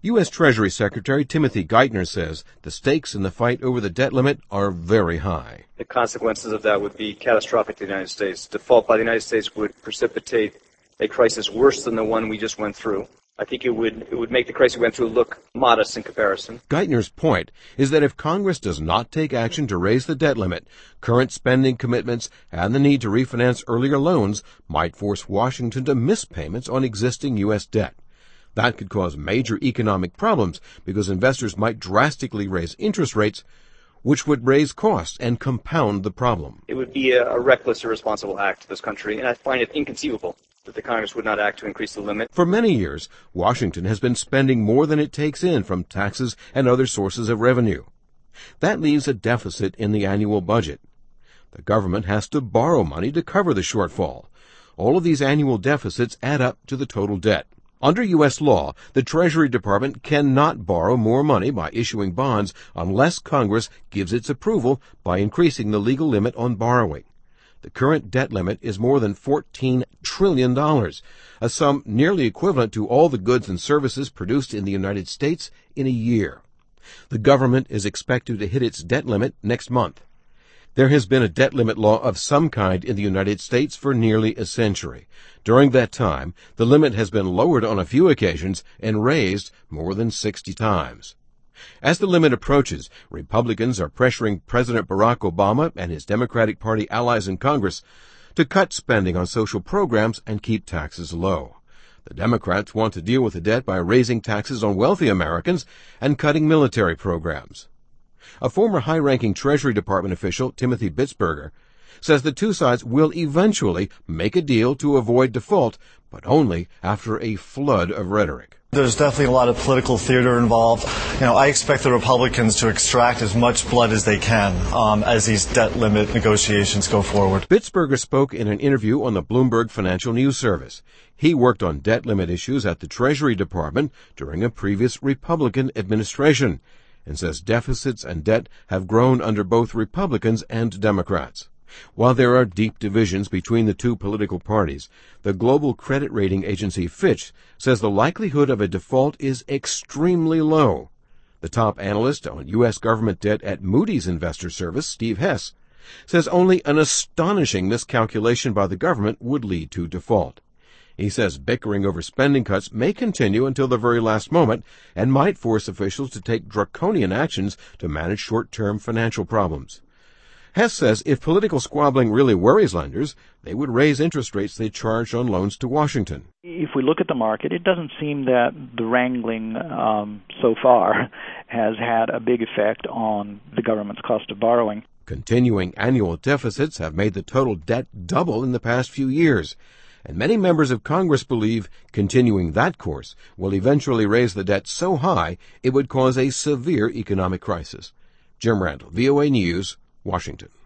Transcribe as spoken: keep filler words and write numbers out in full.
U S. Treasury Secretary Timothy Geithner says the stakes in the fight over the debt limit are very high. The consequences of that would be catastrophic to the United States. Default by the United States would precipitate a crisis worse than the one we just went through. I think it would it would make the crisis we went through look modest in comparison. Geithner's point is that if Congress does not take action to raise the debt limit, current spending commitments and the need to refinance earlier loans might force Washington to miss payments on existing U S debt. That could cause major economic problems because investors might drastically raise interest rates, which would raise costs and compound the problem. It would be a, a reckless, irresponsible act to this country, and I find it inconceivable that the Congress would not act to increase the limit. For many years, Washington has been spending more than it takes in from taxes and other sources of revenue. That leaves a deficit in the annual budget. The government has to borrow money to cover the shortfall. All of these annual deficits add up to the total debt. Under U S law, the Treasury Department cannot borrow more money by issuing bonds unless Congress gives its approval by increasing the legal limit on borrowing. The current debt limit is more than fourteen trillion dollars, a sum nearly equivalent to all the goods and services produced in the United States in a year. The government is expected to hit its debt limit next month. There has been a debt limit law of some kind in the United States for nearly a century. During that time, the limit has been lowered on a few occasions and raised more than sixty times. As the limit approaches, Republicans are pressuring President Barack Obama and his Democratic Party allies in Congress to cut spending on social programs and keep taxes low. The Democrats want to deal with the debt by raising taxes on wealthy Americans and cutting military programs. A former high-ranking Treasury Department official, Timothy Bitzberger, says the two sides will eventually make a deal to avoid default, but only after a flood of rhetoric. There's definitely a lot of political theater involved. You know, I expect the Republicans to extract as much blood as they can um, as these debt limit negotiations go forward. Bitzberger spoke in an interview on the Bloomberg Financial News Service. He worked on debt limit issues at the Treasury Department during a previous Republican administration, and says deficits and debt have grown under both Republicans and Democrats. While there are deep divisions between the two political parties, the global credit rating agency Fitch says the likelihood of a default is extremely low. The top analyst on U S government debt at Moody's Investor Service, Steve Hess, says only an astonishing miscalculation by the government would lead to default. He says bickering over spending cuts may continue until the very last moment and might force officials to take draconian actions to manage short-term financial problems. Hess says if political squabbling really worries lenders, they would raise interest rates they charge on loans to Washington. If we look at the market, it doesn't seem that the wrangling um, so far has had a big effect on the government's cost of borrowing. Continuing annual deficits have made the total debt double in the past few years, and many members of Congress believe continuing that course will eventually raise the debt so high it would cause a severe economic crisis. Jim Randall, V O A News, Washington.